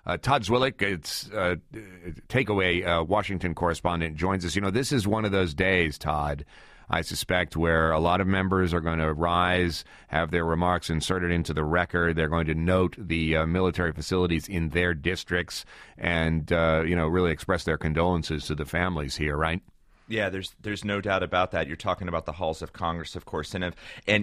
Todd Zwillich, it's Takeaway Washington correspondent, joins us. This is one of those days, Todd, I suspect, where a lot of members are going to rise, have their remarks inserted into the record. They're going to note the military facilities in their districts and, really express their condolences to the families here, right? Yeah, there's no doubt about that. You're talking about the halls of Congress, of course, and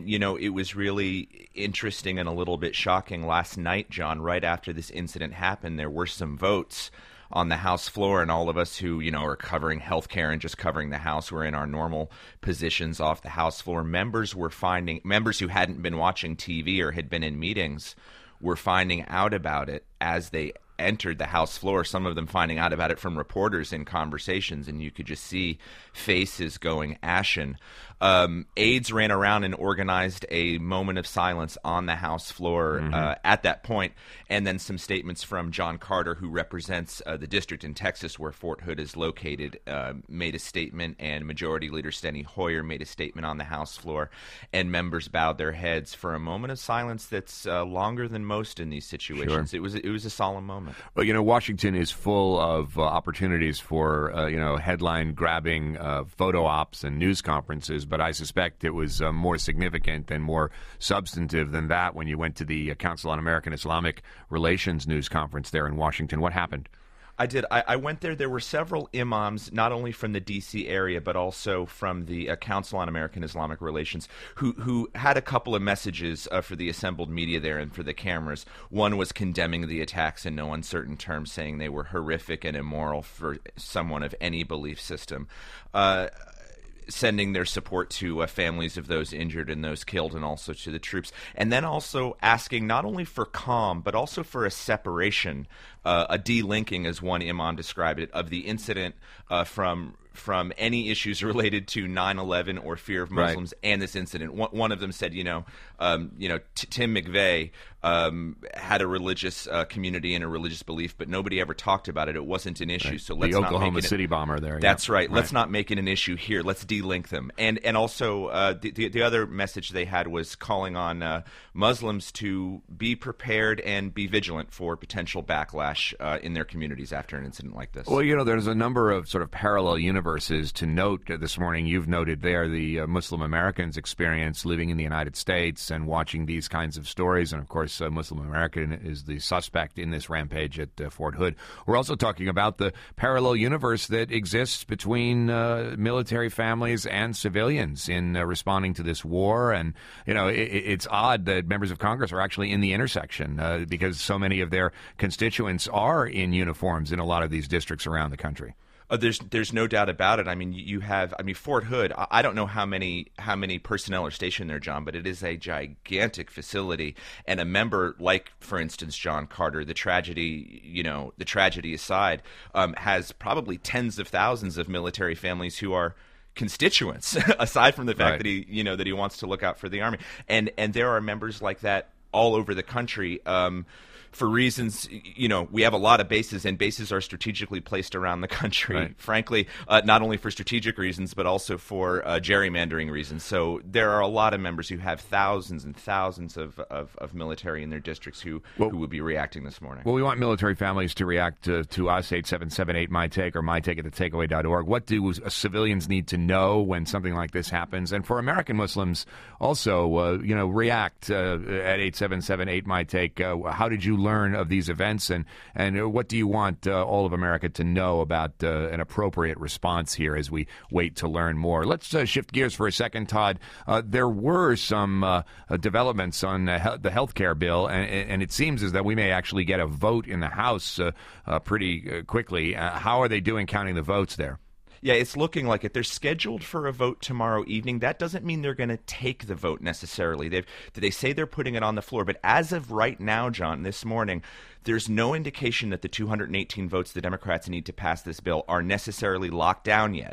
it was really interesting and a little bit shocking last night, John. Right after this incident happened, there were some votes on the House floor, and all of us who are covering healthcare and just covering the House were in our normal positions off the House floor. Members who hadn't been watching TV or had been in meetings were finding out about it as they entered the House floor, some of them finding out about it from reporters in conversations, and you could just see faces going ashen. Aides ran around and organized a moment of silence on the House floor at that point, and then some statements from John Carter, who represents the district in Texas where Fort Hood is located, made a statement, and Majority Leader Steny Hoyer made a statement on the House floor, and members bowed their heads for a moment of silence that's longer than most in these situations. Sure. It was a solemn moment. Well, Washington is full of opportunities for, headline-grabbing photo ops and news conferences, but I suspect it was more significant and more substantive than that when you went to the Council on American-Islamic Relations news conference there in Washington. What happened? I did. I went there. There were several imams, not only from the D.C. area, but also from the Council on American-Islamic Relations, who had a couple of messages for the assembled media there and for the cameras. One was condemning the attacks in no uncertain terms, saying they were horrific and immoral for someone of any belief system. Sending their support to families of those injured and those killed, and also to the troops. And then also asking not only for calm, but also for a separation, a delinking, as one imam described it, of the incident from any issues related to 9/11 or fear of Muslims and this incident. One of them said, Tim McVeigh had a religious community and a religious belief, but nobody ever talked about it. It wasn't an issue. Right. So let's not make it Oklahoma City bomber there. That's right. Let's not make it an issue here. Let's delink them. And also the other message they had was calling on Muslims to be prepared and be vigilant for potential backlash in their communities after an incident like this. Well, there's a number of sort of parallel universes to note this morning. You've noted there the Muslim Americans' experience living in the United States and watching these kinds of stories. And, of course, Muslim American is the suspect in this rampage at Fort Hood. We're also talking about the parallel universe that exists between military families and civilians in responding to this war. And, it's odd that members of Congress are actually in the intersection because so many of their constituents are in uniforms in a lot of these districts around the country. There's no doubt about it. I mean, Fort Hood, I don't know how many personnel are stationed there, John, but it is a gigantic facility. And a member like, for instance, John Carter, the tragedy aside, has probably tens of thousands of military families who are constituents, aside from the fact that he wants to look out for the Army. And there are members like that all over the country. For reasons, we have a lot of bases, and bases are strategically placed around the country, frankly, not only for strategic reasons, but also for gerrymandering reasons. So there are a lot of members who have thousands and thousands of military in their districts who would be reacting this morning. Well, we want military families to react to us, 877-8-MY-TAKE or mytake at thetakeaway.org. What do civilians need to know when something like this happens? And for American Muslims also, react at 877-8-MY-TAKE. How did you learn of these events, and what do you want all of America to know about an appropriate response here as we wait to learn more? Let's shift gears for a second, Todd. There were some developments on the healthcare bill, and it seems as though we may actually get a vote in the House pretty quickly. How are they doing counting the votes there? Yeah, it's looking like it. They're scheduled for a vote tomorrow evening. That doesn't mean they're going to take the vote necessarily. They say they're putting it on the floor. But as of right now, John, this morning, there's no indication that the 218 votes the Democrats need to pass this bill are necessarily locked down yet.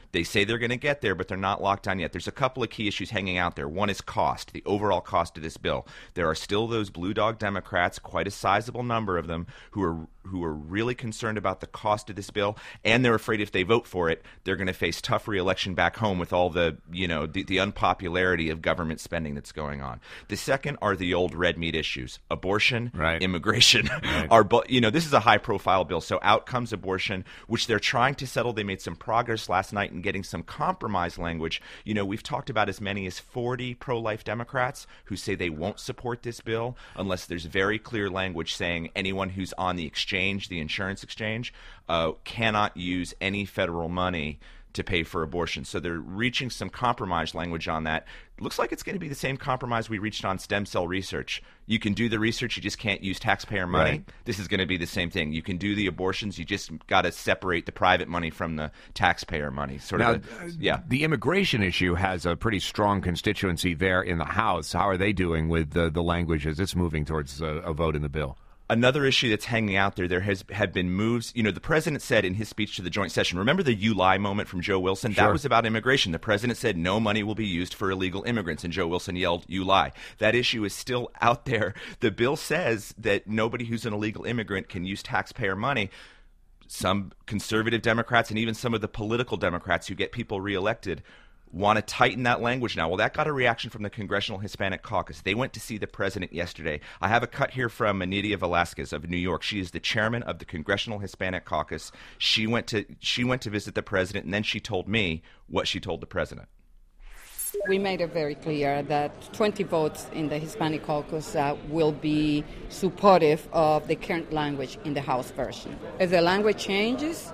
They say they're going to get there, but they're not locked on yet. There's a couple of key issues hanging out there. One is cost, the overall cost of this bill. There are still those blue dog Democrats, quite a sizable number of them, who are really concerned about the cost of this bill, and they're afraid if they vote for it, they're going to face tough re-election back home with all the unpopularity of government spending that's going on. The second are the old red meat issues: abortion, right, immigration. Right. This is a high-profile bill. So out comes abortion, which they're trying to settle. They made some progress last night in getting some compromise language. We've talked about as many as 40 pro-life Democrats who say they won't support this bill unless there's very clear language saying anyone who's on the exchange, the insurance exchange, cannot use any federal money to pay for abortion. So they're reaching some compromise language on that. Looks like it's going to be the same compromise we reached on stem cell research. You can do the research, you just can't use taxpayer money. Right. This is going to be the same thing. You can do the abortions, you just got to separate the private money from the taxpayer money. The immigration issue has a pretty strong constituency there in the House. How are they doing with the language as it's moving towards a vote in the bill? Another issue that's hanging out there have been moves. The president said in his speech to the joint session, remember the "you lie" moment from Joe Wilson? Sure. That was about immigration. The president said no money will be used for illegal immigrants, and Joe Wilson yelled, "You lie." That issue is still out there. The bill says that nobody who's an illegal immigrant can use taxpayer money. Some conservative Democrats and even some of the political Democrats who get people reelected want to tighten that language now. Well, that got a reaction from the Congressional Hispanic Caucus. They went to see the president yesterday. I have a cut here from Nidia Velasquez of New York. She is the chairman of the Congressional Hispanic Caucus. She went to visit the president, and then she told me what she told the president. We made it very clear that 20 votes in the Hispanic Caucus will be supportive of the current language in the House version. If the language changes,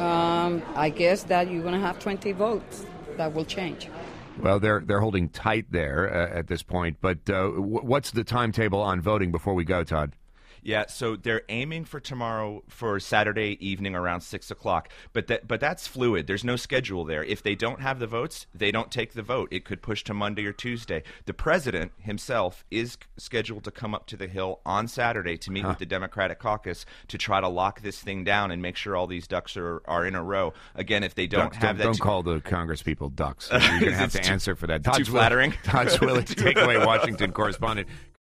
I guess that you're going to have 20 votes. That will change. Well, they're holding tight there at this point. But what's the timetable on voting before we go, Todd? Yeah, so they're aiming for tomorrow for Saturday evening around 6 o'clock. But that's fluid. There's no schedule there. If they don't have the votes, they don't take the vote. It could push to Monday or Tuesday. The president himself is scheduled to come up to the Hill on Saturday to meet with the Democratic caucus to try to lock this thing down and make sure all these ducks are in a row. Again, if they don't have that... Don't call the Congress people ducks. You're going to have to answer for that. Too flattering. Todd Swilly, Takeaway Washington correspondent.